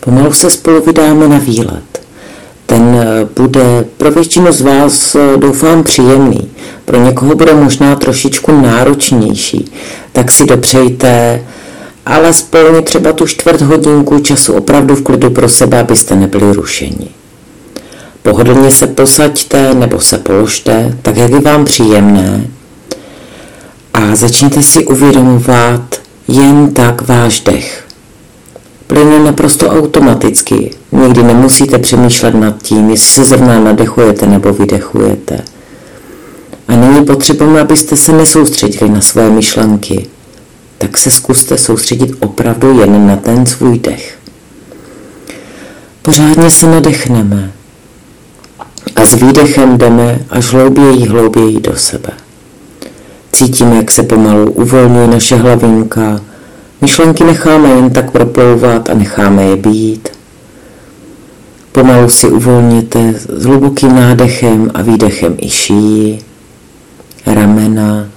Pomalu se spolu vydáme na výlet. Ten bude pro většinu z vás, doufám, příjemný. Pro někoho bude možná trošičku náročnější. Tak si dopřejte alespoň třeba tu 1/4 hodinku času opravdu v klidu pro sebe, abyste nebyli rušeni. Pohodlně se posaďte nebo se položte, tak jak je vám příjemné, a začněte si uvědomovat jen tak váš dech. Plyne naprosto automaticky. Nikdy nemusíte přemýšlet nad tím, jestli se zrovna nadechujete nebo vydechujete. A není potřeba, abyste se nesoustředili na své myšlenky. Tak se zkuste soustředit opravdu jen na ten svůj dech. Pořádně se nadechneme a s výdechem jdeme až hlouběji do sebe. Cítíme, jak se pomalu uvolňuje naše hlavinka. Myšlenky necháme jen tak proplouvat a necháme je být. Pomalu si uvolněte s hlubokým nádechem a výdechem i šíji, ramena,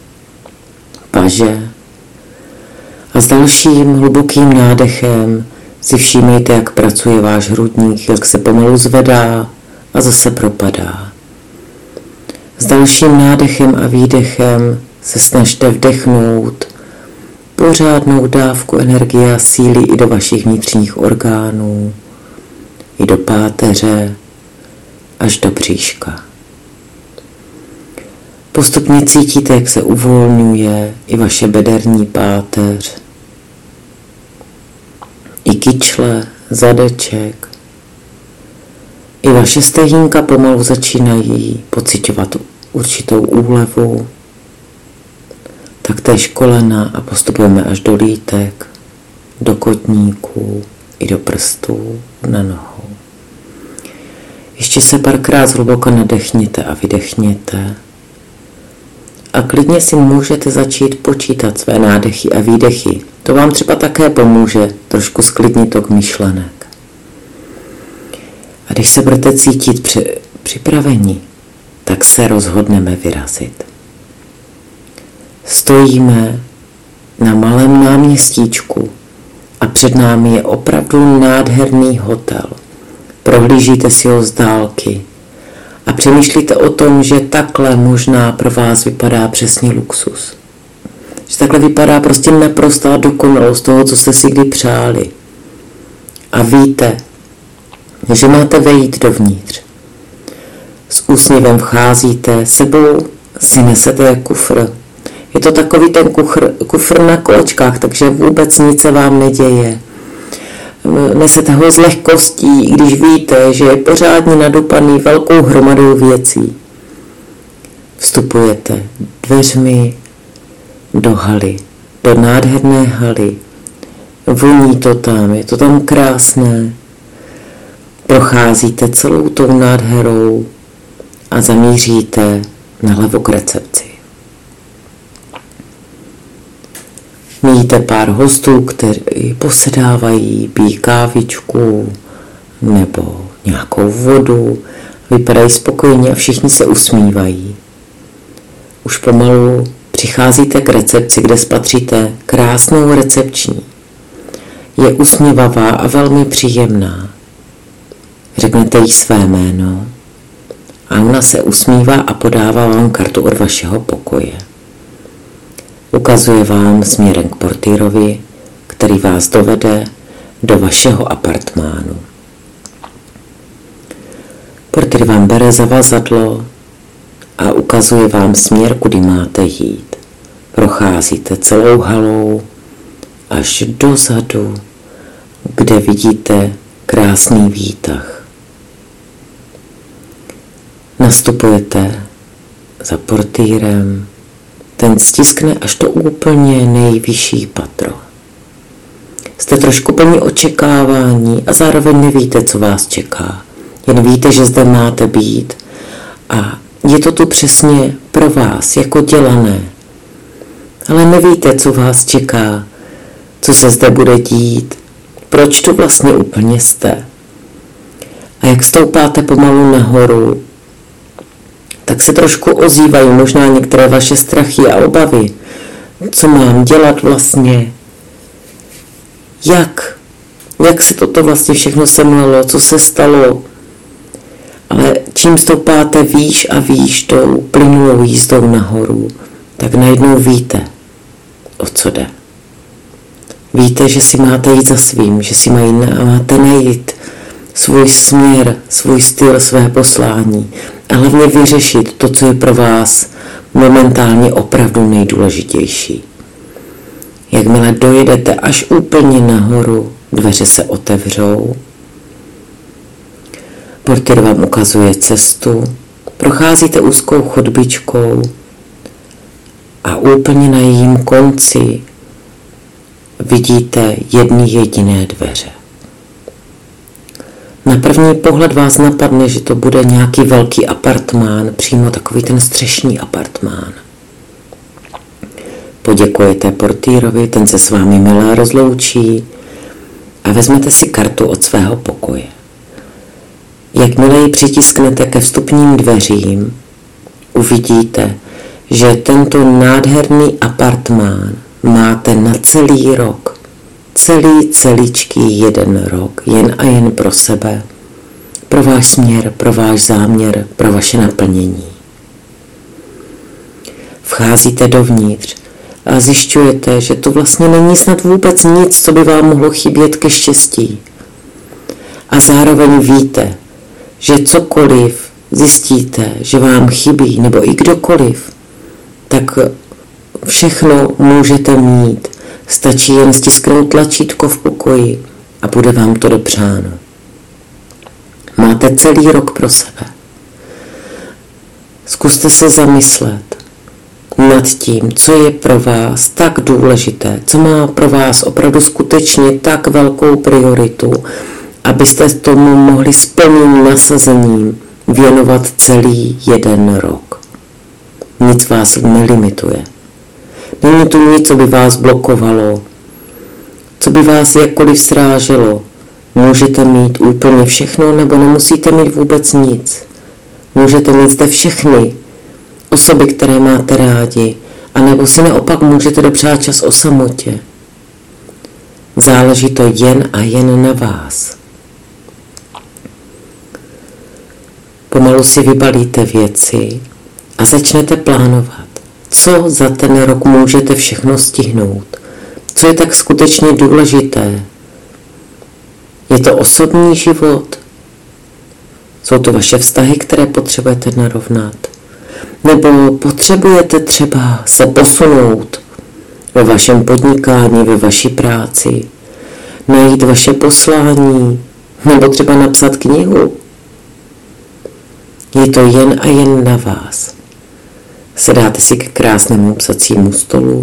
paže. A s dalším hlubokým nádechem si všímejte, jak pracuje váš hrudník, jak se pomalu zvedá a zase propadá. S dalším nádechem a výdechem se snažte vdechnout pořádnou dávku energie a síly i do vašich vnitřních orgánů, i do páteře, až do bříška. Postupně cítíte, jak se uvolňuje i vaše bederní páteř, i kyčle, zadeček, i vaše stehínka pomalu začínají pociťovat určitou úlevu, taktéž kolena a postupujeme až do lítek, do kotníků i do prstů na nohou. Ještě se párkrát zhluboko nadechněte a vydechněte a klidně si můžete začít počítat své nádechy a výdechy. To vám třeba také pomůže trošku sklidnit tok myšlenek. A když se budete cítit připraveni, tak se rozhodneme vyrazit. Stojíme na malém náměstíčku a před námi je opravdu nádherný hotel. Prohlížíte si ho z dálky a přemýšlíte o tom, že takhle možná pro vás vypadá přesně luxus. Že takhle vypadá prostě naprostá dokonalost toho, co jste si kdy přáli. A víte, že máte vejít dovnitř. S úsměvem vcházíte, sebou si nesete kufr. Je to takový ten kufr na kolečkách, takže vůbec nic se vám neděje. Nesete ho s lehkostí, i když víte, že je pořádně nadupaný velkou hromadou věcí. Vstupujete dveřmi do haly, do nádherné haly. Voní to tam, je to tam krásné. Procházíte celou tou nádherou a zamíříte nalevo k recepci. Vidíte pár hostů, kteří posedávají, pijí kávičku nebo nějakou vodu, vypadají spokojeně a všichni se usmívají. Už pomalu přicházíte k recepci, kde spatříte krásnou recepční. Je usmívavá a velmi příjemná. Řeknete jí své jméno a ona se usmívá a podává vám kartu od vašeho pokoje. Ukazuje vám směrem k portýrovi, který vás dovede do vašeho apartmánu. Portýr vám bere za vazadlo a ukazuje vám směr, kudy máte jít. Procházíte celou halou až dozadu, kde vidíte krásný výtah. Nastupujete za portýrem, ten stiskne až to úplně nejvyšší patro. Jste trošku plní očekávání a zároveň nevíte, co vás čeká. Jen víte, že zde máte být a je to tu přesně pro vás, jako dělané. Ale nevíte, co vás čeká, co se zde bude dít, proč tu vlastně úplně jste. A jak stoupáte pomalu nahoru, tak se trošku ozývají možná některé vaše strachy a obavy. Co mám dělat vlastně? Jak jak se toto vlastně všechno semlelo, co se stalo. Ale čím stoupáte výš a výš tou plynulou jízdou nahoru, tak najednou víte, o co jde. Víte, že si máte jít za svým, že si máte najít svůj směr, svůj styl, své poslání a hlavně vyřešit to, co je pro vás momentálně opravdu nejdůležitější. Jakmile dojedete až úplně nahoru, dveře se otevřou, portier vám ukazuje cestu, procházíte úzkou chodbičkou a úplně na jejím konci vidíte jedny jediné dveře. Na první pohled vás napadne, že to bude nějaký velký apartmán, přímo takový ten střešní apartmán. Poděkujete portýrovi, ten se s vámi milé rozloučí a vezmete si kartu od svého pokoje. Jakmile ji přitisknete ke vstupním dveřím, uvidíte, že tento nádherný apartmán máte na celý rok. Celíčký jeden rok, jen a jen pro sebe, pro váš směr, pro váš záměr, pro vaše naplnění. Vcházíte dovnitř a zjišťujete, že to vlastně není snad vůbec nic, co by vám mohlo chybět ke štěstí. A zároveň víte, že cokoliv zjistíte, že vám chybí, nebo i kdokoliv, tak všechno můžete mít. Stačí jen stisknout tlačítko v pokoji a bude vám to dopřáno. Máte celý rok pro sebe. Zkuste se zamyslet nad tím, co je pro vás tak důležité, co má pro vás opravdu skutečně tak velkou prioritu, abyste tomu mohli s plným nasazením věnovat celý jeden rok. Nic vás nelimituje. Není tu nic, co by vás blokovalo, co by vás jakkoliv sráželo. Můžete mít úplně všechno, nebo nemusíte mít vůbec nic. Můžete mít zde všechny osoby, které máte rádi, anebo si naopak můžete dopřát čas o samotě. Záleží to jen a jen na vás. Pomalu si vybalíte věci a začnete plánovat, co za ten rok můžete všechno stihnout, co je tak skutečně důležité. Je to osobní život? Jsou to vaše vztahy, které potřebujete narovnat? Nebo potřebujete třeba se posunout ve vašem podnikání, ve vaší práci, najít vaše poslání, nebo třeba napsat knihu? Je to jen a jen na vás. Sedáte si k krásnému psacímu stolu.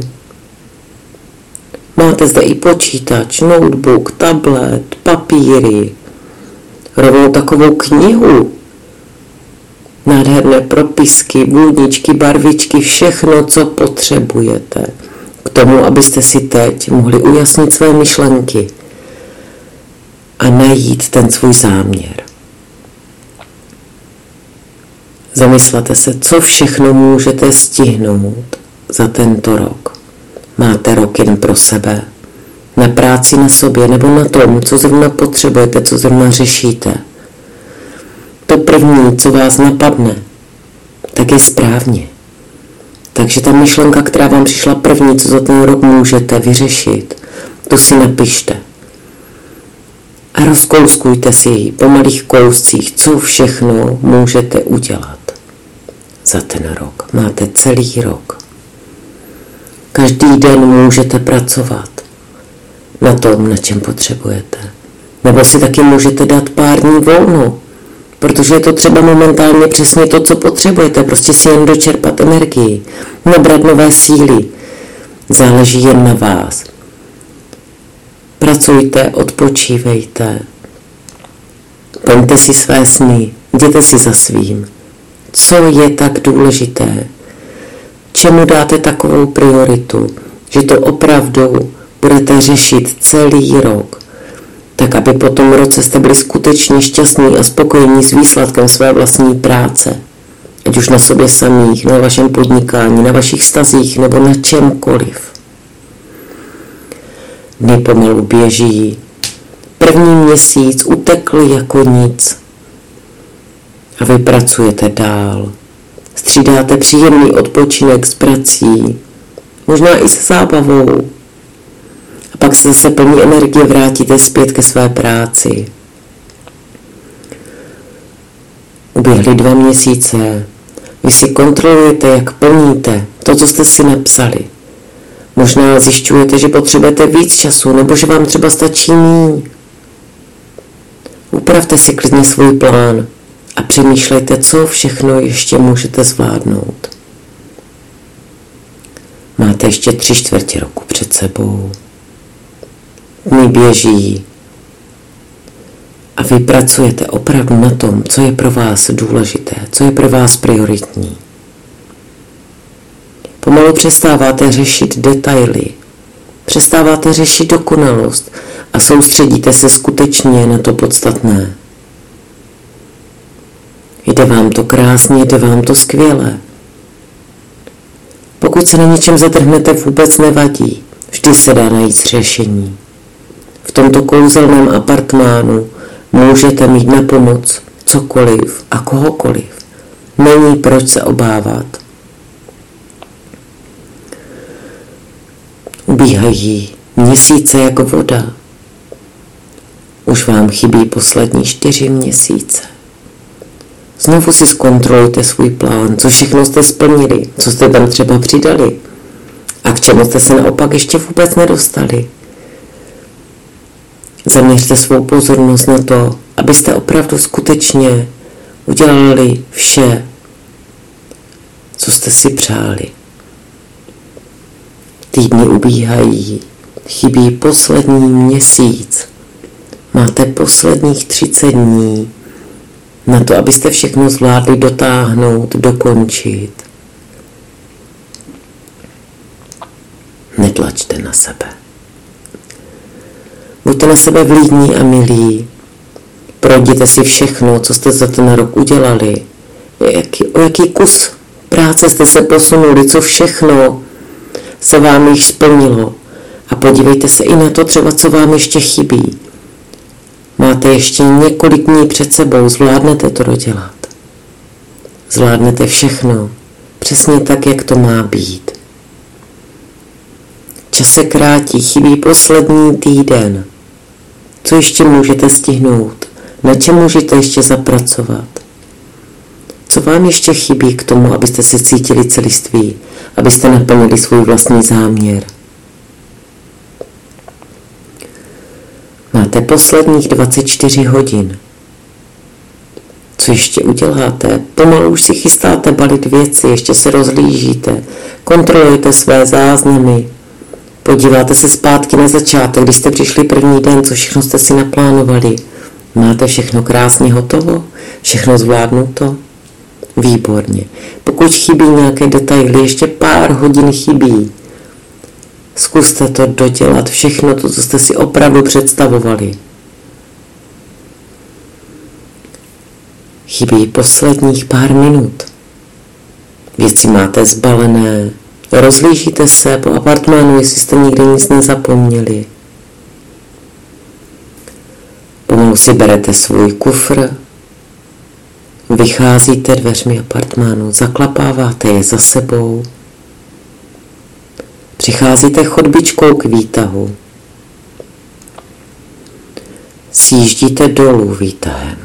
Máte zde i počítač, notebook, tablet, papíry, rovnou takovou knihu. Nádherné propisky, bůdničky, barvičky, všechno, co potřebujete k tomu, abyste si teď mohli ujasnit své myšlenky a najít ten svůj záměr. Zamyslete se, co všechno můžete stihnout za tento rok. Máte rok jen pro sebe, na práci na sobě nebo na tom, co zrovna potřebujete, co zrovna řešíte. To první, co vás napadne, tak je správně. Takže ta myšlenka, která vám přišla první, co za ten rok můžete vyřešit, to si napište. A rozkouskujte si ji po malých kouscích, co všechno můžete udělat za ten rok. Máte celý rok. Každý den můžete pracovat na tom, na čem potřebujete. Nebo si taky můžete dát pár dní volno, protože je to třeba momentálně přesně to, co potřebujete. Prostě si jen dočerpat energii, nabrat nové síly. Záleží jen na vás. Pracujte, odpočívejte. Plňte si své sny, jděte si za svým. Co je tak důležité? Čemu dáte takovou prioritu, že to opravdu budete řešit celý rok, tak aby po tom roce jste byli skutečně šťastní a spokojení s výsledkem své vlastní práce. Ať už na sobě samých, na vašem podnikání, na vašich vztazích nebo na čemkoliv. Dny pomalu běží, první měsíc utekl jako nic. A vy pracujete dál. Střídáte příjemný odpočinek s prací, možná i s zábavou. A pak se zase plní energie vrátíte zpět ke své práci. Uběhly 2 měsíce. Vy si kontrolujete, jak plníte to, co jste si napsali. Možná zjišťujete, že potřebujete víc času, nebo že vám třeba stačí míň. Upravte si klidně svůj plán a přemýšlejte, co všechno ještě můžete zvládnout. Máte ještě 3/4 roku před sebou. Dny běží a vy pracujete opravdu na tom, co je pro vás důležité, co je pro vás prioritní. Pomalu přestáváte řešit detaily, přestáváte řešit dokonalost a soustředíte se skutečně na to podstatné. Jde vám to krásně, jde vám to skvěle. Pokud se na něčem zadrhnete, vůbec nevadí, vždy se dá najít řešení. V tomto kouzelném apartmánu můžete mít na pomoc cokoliv a kohokoliv. Není proč se obávat. Ubíhají měsíce jako voda. Už vám chybí poslední 4 měsíce. Znovu si zkontrolujte svůj plán, co všechno jste splnili, co jste tam třeba přidali a k čemu jste se naopak ještě vůbec nedostali. Zaměřte svou pozornost na to, abyste opravdu skutečně udělali vše, co jste si přáli. Týdny ubíhají, chybí poslední měsíc. Máte posledních 30 dní na to, abyste všechno zvládli dotáhnout, dokončit. Netlačte na sebe. Buďte na sebe vlídní a milí. Projděte si všechno, co jste za ten rok udělali. O jaký kus práce jste se posunuli, co všechno se vám již splnilo. A podívejte se i na to třeba, co vám ještě chybí. Máte ještě několik dní před sebou, zvládnete to dodělat. Zvládnete všechno, přesně tak, jak to má být. Čas se krátí, chybí poslední týden. Co ještě můžete stihnout? Na čem můžete ještě zapracovat? Co vám ještě chybí k tomu, abyste se cítili celiství, abyste naplnili svůj vlastní záměr? Máte posledních 24 hodin. Co ještě uděláte? Pomalu už si chystáte balit věci, ještě se rozhlížíte, kontrolujete své záznamy, podíváte se zpátky na začátek, když jste přišli první den, co všechno jste si naplánovali. Máte všechno krásně hotovo? Všechno zvládnuto? Výborně. Pokud chybí nějaké detaily, ještě pár hodin chybí. Zkuste to dodělat, všechno to, co jste si opravdu představovali. Chybí posledních pár minut. Věci máte zbalené, rozhlížíte se po apartmánu, jestli jste nikde nic nezapomněli. Pomalu si berete svůj kufr, vycházíte dveřmi apartmánu, zaklapáváte je za sebou, přicházíte chodbičkou k výtahu, sjíždíte dolů výtahem.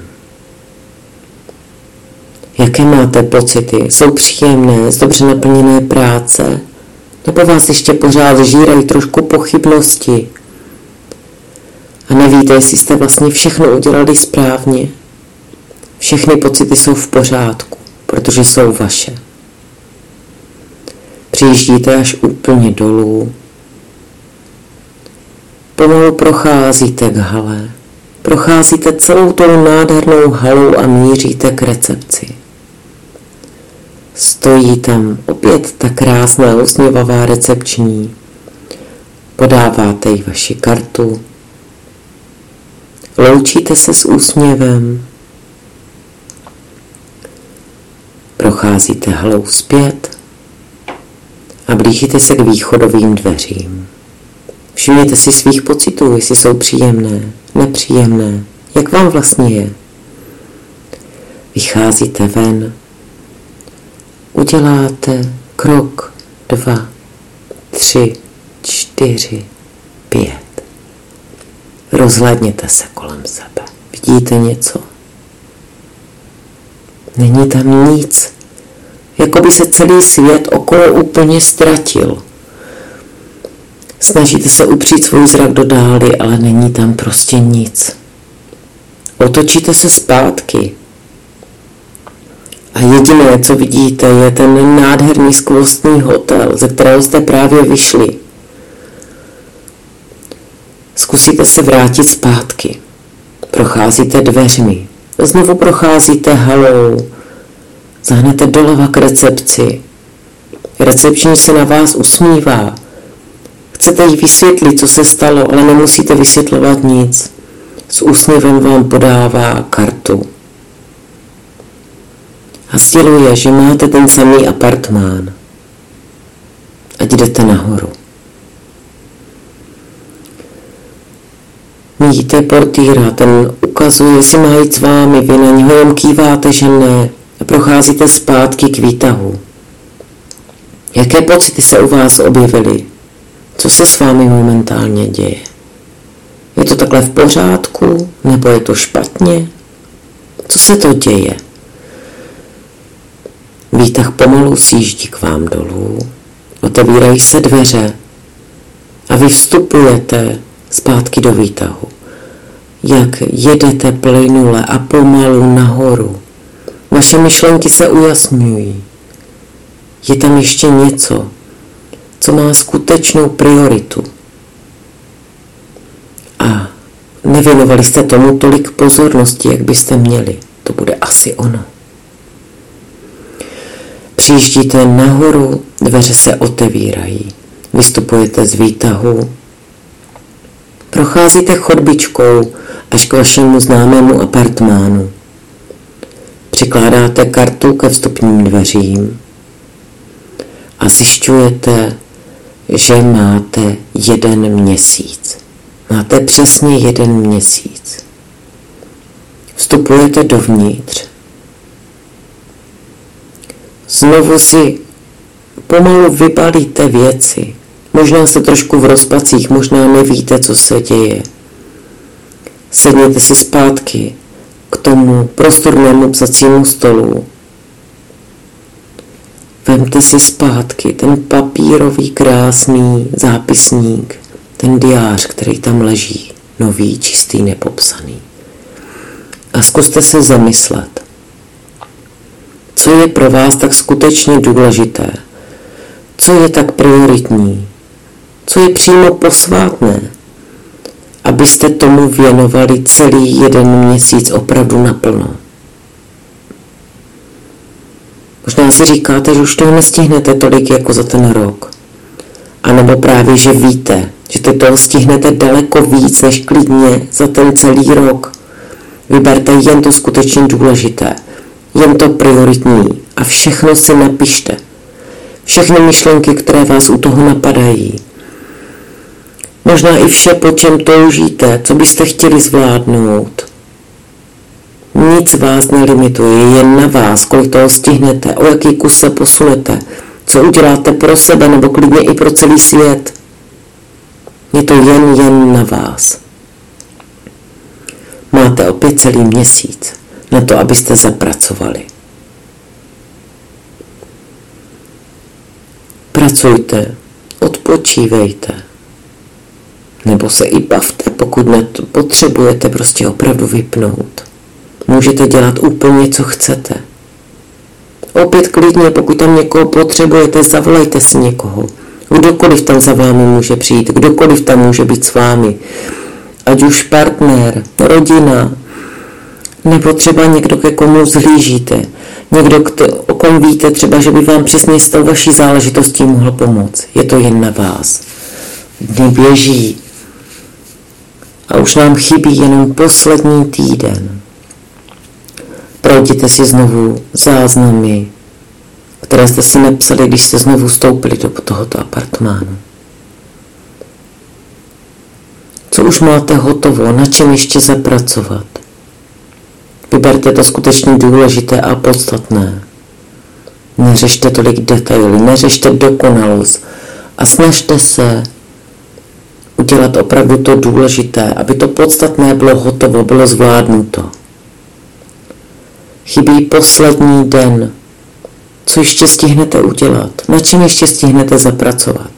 Jaké máte pocity? Jsou příjemné, z dobře naplněné práce? Nebo vás ještě pořád žírají trošku pochybnosti? A nevíte, jestli jste vlastně všechno udělali správně? Všechny pocity jsou v pořádku, protože jsou vaše. Přijíždíte až úplně dolů. Pomalu procházíte k hale. Procházíte celou tou nádhernou halou a míříte k recepci. Stojí tam opět ta krásná usměvavá recepční. Podáváte jí vaši kartu. Loučíte se s úsměvem. Procházíte halou zpět a blížíte se k východovým dveřím. Všimněte si svých pocitů, jestli jsou příjemné, nepříjemné, jak vám vlastně je. Vycházíte ven, uděláte krok, 2, 3, 4, 5. Rozhlédněte se kolem sebe. Vidíte něco? Není tam nic. Jako by se celý svět okolo úplně ztratil. Snažíte se upřít svůj zrak do dály, ale není tam prostě nic. Otočíte se zpátky. A jediné, co vidíte, je ten nádherný skvostný hotel, ze kterého jste právě vyšli. Zkusíte se vrátit zpátky. Procházíte dveřmi. Znovu procházíte halou. Zahnete doleva k recepci. Recepční se na vás usmívá. Chcete jí vysvětlit, co se stalo, ale nemusíte vysvětlovat nic. S úsměvem vám podává kartu. A sděluje, že máte ten samý apartmán. Ať jdete nahoru. Vidíte portýra, ten ukazuje, jestli má jít s vámi, vy na něho jen kýváte, že ne. A procházíte zpátky k výtahu. Jaké pocity se u vás objevily? Co se s vámi momentálně děje? Je to takhle v pořádku? Nebo je to špatně? Co se to děje? Výtah pomalu sjíždí k vám dolů, otevírají se dveře a vy vstupujete zpátky do výtahu. Jak jedete plynule a pomalu nahoru. Vaše myšlenky se ujasňují. Je tam ještě něco, co má skutečnou prioritu. A nevěnovali jste tomu tolik pozornosti, jak byste měli. To bude asi ono. Přijíždíte nahoru, dveře se otevírají. Vystupujete z výtahu. Procházíte chodbičkou až k vašemu známému apartmánu. Přikládáte kartu ke vstupním dveřím a zjišťujete, že máte 1 měsíc. Máte přesně 1 měsíc. Vstupujete dovnitř. Znovu si pomalu vybalíte věci. Možná jste trošku v rozpacích, možná nevíte, co se děje. Sedněte si zpátky k tomu prostornému psacímu stolu. Vemte si zpátky ten papírový krásný zápisník, ten diář, který tam leží, nový, čistý, nepopsaný. A zkuste se zamyslet, co je pro vás tak skutečně důležité, co je tak prioritní, co je přímo posvátné, abyste tomu věnovali celý 1 měsíc opravdu naplno. Možná si říkáte, že už toho nestihnete tolik jako za ten rok. A nebo právě, že víte, že ty toho stihnete daleko víc než klidně za ten celý rok. Vyberte jen to skutečně důležité, jen to prioritní a všechno si napište. Všechny myšlenky, které vás u toho napadají. Možná i vše, po čem toužíte, co byste chtěli zvládnout. Nic vás nelimituje, jen na vás, kolik toho stihnete, o jaký kus se posunete, co uděláte pro sebe nebo klidně i pro celý svět. Je to jen na vás. Máte opět celý měsíc na to, abyste zapracovali. Pracujte, odpočívejte, nebo se i bavte, pokud potřebujete prostě opravdu vypnout. Můžete dělat úplně, co chcete. Opět klidně, pokud tam někoho potřebujete, zavolejte si někoho. Kdokoliv tam za vámi může přijít, kdokoliv tam může být s vámi. Ať už partner, rodina, nebo třeba někdo, ke komu zhlížíte. Někdo, o kom víte třeba, že by vám přesně s tou vaší záležitostí mohl pomoct. Je to jen na vás. Dny běží. A už nám chybí jenom poslední týden. Projděte si znovu záznamy, které jste si napsali, když jste znovu vstoupili do tohoto apartmánu. Co už máte hotovo, na čem ještě zapracovat. Vyberte to skutečně důležité a podstatné. Neřešte tolik detaily, neřešte dokonalost a snažte se udělat opravdu to důležité, aby to podstatné bylo hotovo, bylo zvládnuto. Chybí poslední den. Co ještě stihnete udělat? Na čem ještě stihnete zapracovat?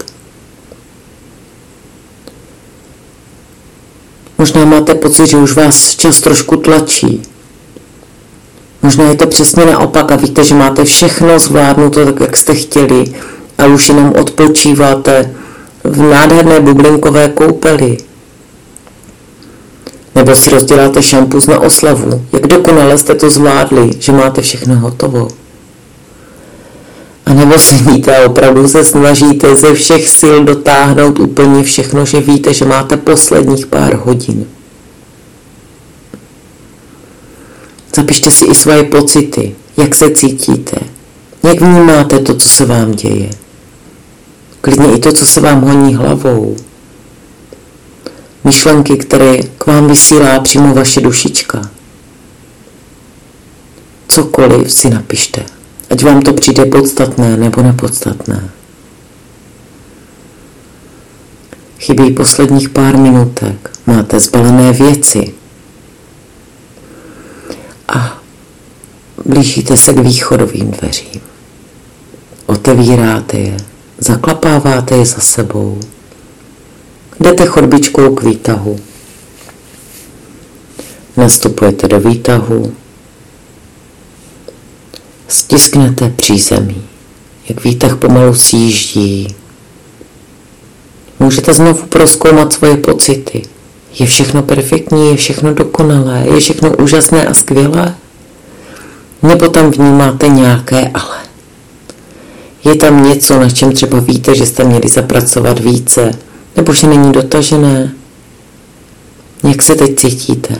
Možná máte pocit, že už vás čas trošku tlačí. Možná je to přesně naopak a víte, že máte všechno zvládnuto tak, jak jste chtěli a už jenom odpočíváte v nádherné bublinkové koupeli. Nebo si rozděláte šampus na oslavu. Jak dokonale jste to zvládli, že máte všechno hotovo. A nebo si víte a opravdu se snažíte ze všech sil dotáhnout úplně všechno, že víte, že máte posledních pár hodin. Zapište si i svoje pocity, jak se cítíte, jak vnímáte to, co se vám děje. Klidně i to, co se vám honí hlavou. Myšlenky, které k vám vysílá přímo vaše dušička. Cokoliv si napište, ať vám to přijde podstatné nebo nepodstatné. Chybí posledních pár minutek, máte zbalené věci a blížíte se k východovým dveřím. Otevíráte je, zaklapáváte je za sebou. Jdete chodbičkou k výtahu. Nastupujete do výtahu. Stisknete přízemí, jak výtah pomalu sjíždí. Můžete znovu prozkoumat svoje pocity. Je všechno perfektní, je všechno dokonalé, je všechno úžasné a skvělé? Nebo tam vnímáte nějaké ale? Je tam něco, na čem třeba víte, že jste měli zapracovat více, nebo že není dotažené? Jak se teď cítíte?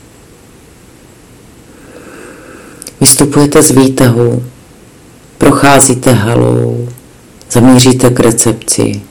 Vystupujete z výtahu, procházíte halou, zamíříte k recepci.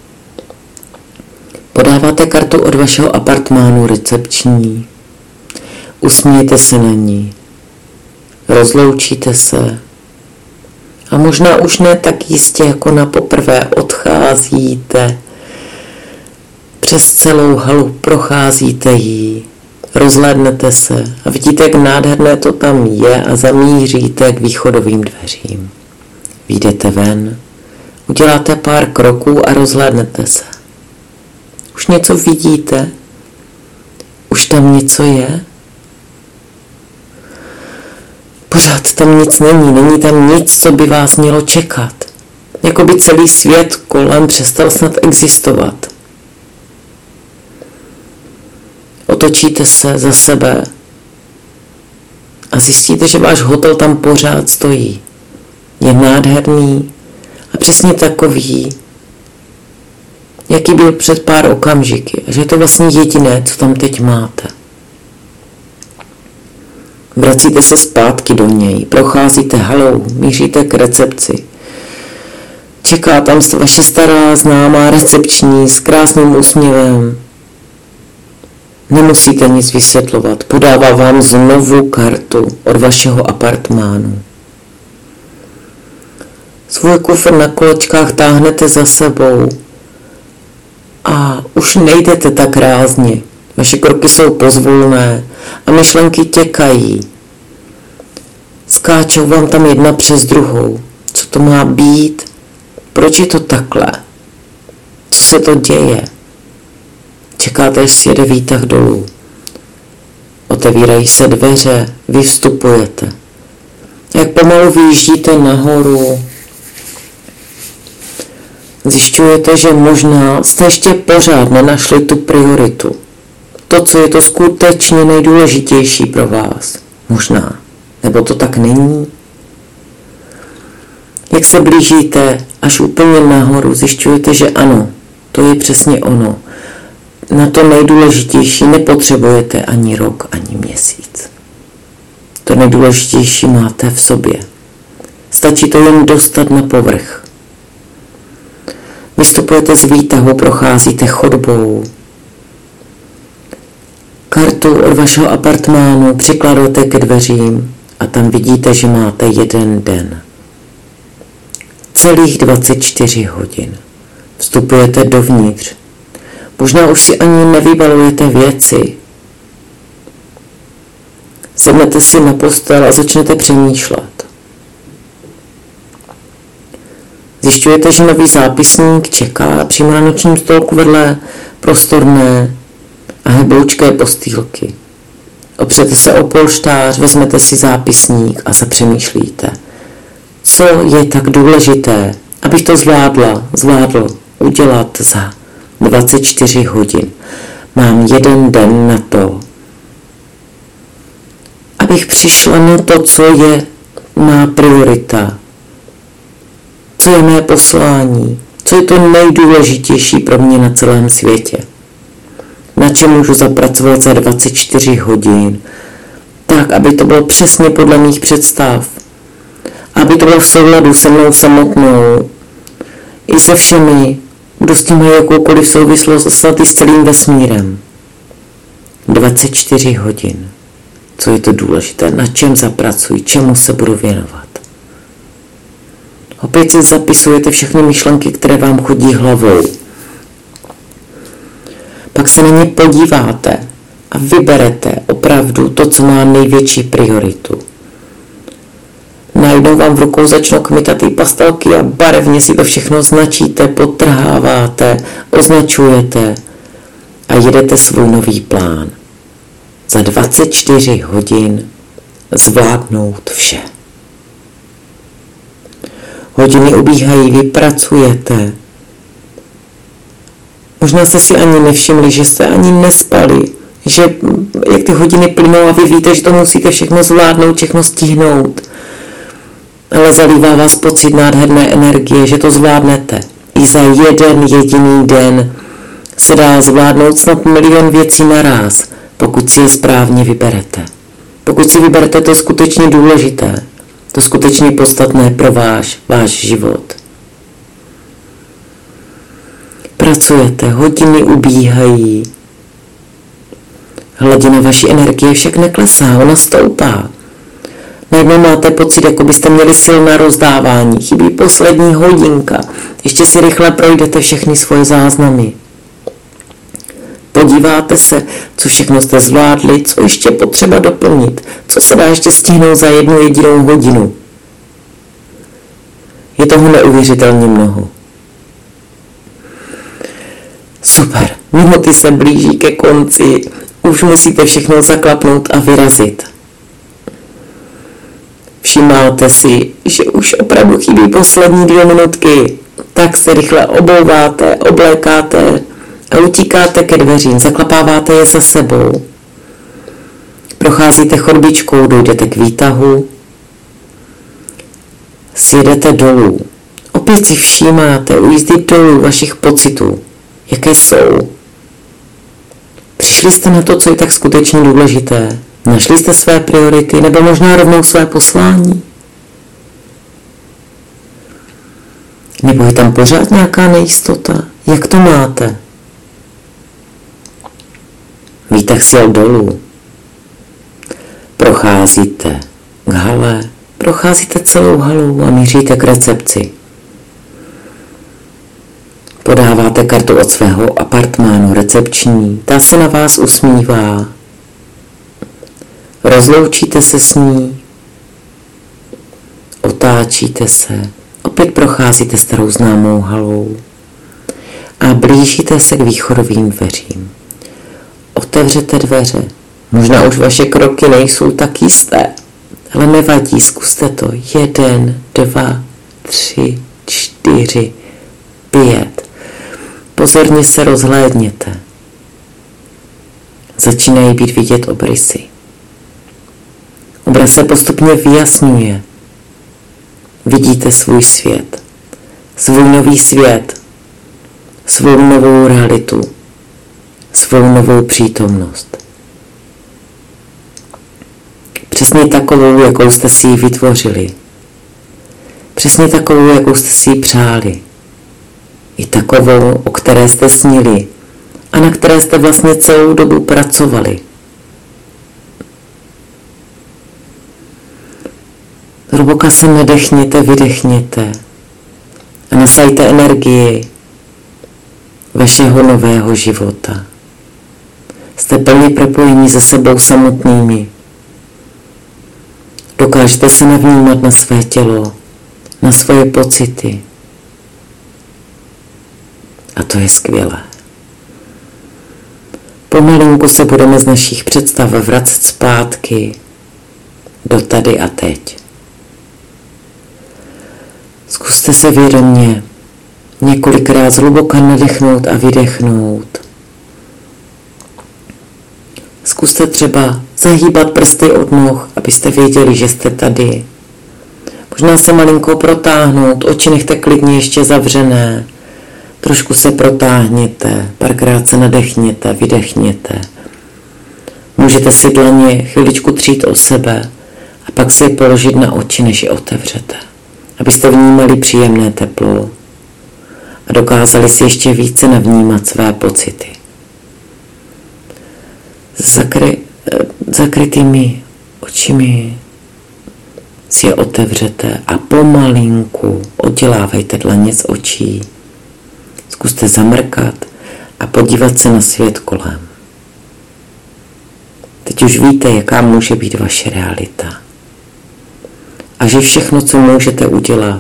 Podáváte kartu od vašeho apartmánu recepční, usmějete se na ní, rozloučíte se a možná už ne tak jistě jako na poprvé odcházíte. Přes celou halu procházíte jí, rozhlédnete se a vidíte, jak nádherné to tam je a zamíříte k východovým dveřím. Vyjdete ven, uděláte pár kroků a rozhlédnete se. Už něco vidíte? Už tam něco je? Pořád tam nic není tam nic, co by vás mělo čekat. Jako by celý svět kolem přestal snad existovat. Otočíte se za sebe a zjistíte, že váš hotel tam pořád stojí. Je nádherný a přesně takový, jaký byl před pár okamžiky. A že je to vlastně jediné, co tam teď máte. Vracíte se zpátky do něj, procházíte halou, míříte k recepci. Čeká tam vaše stará známá recepční s krásným úsměvem. Nemusíte nic vysvětlovat, podává vám znovu kartu od vašeho apartmánu. Svůj kufr na kolečkách táhnete za sebou a už nejdete tak rázně. Vaše kroky jsou pozvolné a myšlenky těkají. Skáčou vám tam jedna přes druhou. Co to má být? Proč je to takhle? Co se to děje? Čekáte, až sjede výtah dolů. Otevírají se dveře, vy vstupujete. Jak pomalu vyjíždíte nahoru, zjišťujete, že možná jste ještě pořád nenašli tu prioritu. To, co je to skutečně nejdůležitější pro vás. Možná. Nebo to tak není? Jak se blížíte až úplně nahoru, zjišťujete, že ano, to je přesně ono. Na to nejdůležitější nepotřebujete ani rok, ani měsíc. To nejdůležitější máte v sobě. Stačí to jen dostat na povrch. Vystupujete z výtahu, procházíte chodbou. kartou od vašeho apartmánu, přikládáte ke dveřím a tam vidíte, že máte jeden den. Celých 24 hodin. Vstupujete dovnitř. Možná už si ani nevybalujete věci. Sednete si na postel a začnete přemýšlet. Zjišťujete, že nový zápisník čeká přímo na nočním stolku vedle prostorné a heboučké postýlky. Opřete se o polštář, vezmete si zápisník a zapřemýšlíte. Co je tak důležité, abych to zvládl udělat za 24 hodin. Mám jeden den na to, abych přišla na to, co je má priorita, co je mé poslání, co je to nejdůležitější pro mě na celém světě. Na čem můžu zapracovat za 24 hodin, tak, aby to bylo přesně podle mých představ, aby to bylo v souladu se mnou samotnou, i se všemi, kdo s tím mají jakoukoliv souvislost, snad i s celým vesmírem. 24 hodin. Co je to důležité, na čem zapracuji, čemu se budu věnovat. Opět si zapisujete všechny myšlenky, které vám chodí hlavou. Pak se na ně podíváte a vyberete opravdu to, co má největší prioritu. Najednou vám v rukou začnou kmitat ty pastelky a barevně si to všechno značíte, podtrháváte, označujete a jedete svůj nový plán. Za 24 hodin zvládnout vše. Hodiny ubíhají, vy pracujete. Možná jste si ani nevšimli, že jste ani nespali, že jak ty hodiny plynou a vy víte, že to musíte všechno zvládnout, všechno stihnout. Ale zalívá vás pocit nádherné energie, že to zvládnete. I za jeden jediný den se dá zvládnout snad milion věcí naráz, pokud si je správně vyberete. Pokud si vyberete to skutečně důležité, to skutečně podstatné pro váš život. Pracujete, hodiny ubíhají. Hladina vaší energie však neklesá, ona stoupá. Najednou máte pocit, jako byste měli sil na rozdávání. Chybí poslední hodinka. Ještě si rychle projdete všechny svoje záznamy. Podíváte se, co všechno jste zvládli, co ještě potřeba doplnit, co se dá ještě stihnout za jednu jedinou hodinu. Je toho neuvěřitelně mnoho. Super, minuty se blíží ke konci, už musíte všechno zaklapnout a vyrazit. Všimáte si, že už opravdu chybí poslední 2 minutky, tak se rychle obouváte, oblékáte a utíkáte ke dveřím, zaklapáváte je za sebou. Procházíte chodbičkou, dojdete k výtahu, sjedete dolů. Opět si všímáte u jízdy dolů vašich pocitů, jaké jsou. Přišli jste na to, co je tak skutečně důležité. Našli jste své priority, nebo možná rovnou své poslání? Nebo je tam pořád nějaká nejistota? Jak to máte? Výtah sjel dolů. Procházíte k hale, procházíte celou halou a míříte k recepci. Podáváte kartu od svého apartmánu recepční, ta se na vás usmívá. Rozloučíte se s ní, otáčíte se, opět procházíte starou známou halou a blížíte se k východovým dveřím. Otevřete dveře, možná už vaše kroky nejsou tak jisté, ale nevadí, zkuste to. 1, 2, 3, 4, 5. Pozorně se rozhlédněte. Začínají být vidět obrysy. Obraz se postupně vyjasňuje. Vidíte svůj svět, svůj nový svět, svou novou realitu, svou novou přítomnost. Přesně takovou, jakou jste si ji vytvořili. Přesně takovou, jakou jste si ji přáli. I takovou, o které jste snili a na které jste vlastně celou dobu pracovali. Zhluboka se nadechněte, vydechněte a nasajte energii vašeho nového života. Jste plně propojení se sebou samotnými. Dokážete se navnímat na své tělo, na svoje pocity. A to je skvělé. Pomalinku se budeme z našich představ vracet zpátky do tady a teď. Zkuste se vědomě několikrát zhluboka nadechnout a vydechnout. Zkuste třeba zahýbat prsty od noh, abyste věděli, že jste tady. Možná se malinko protáhnout, oči nechte klidně ještě zavřené. Trošku se protáhněte, párkrát se nadechněte, vydechněte. Můžete si dlaně chviličku třít o sebe a pak si je položit na oči, než je otevřete. Abyste vnímali příjemné teplo a dokázali si ještě více navnímat své pocity. Zakrytými očimi si je otevřete a pomalinku oddělávejte dlaně z očí. Zkuste zamrkat a podívat se na svět kolem. Teď už víte, jaká může být vaše realita. A že všechno, co můžete udělat,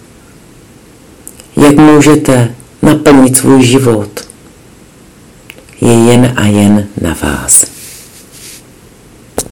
jak můžete naplnit svůj život, je jen a jen na vás.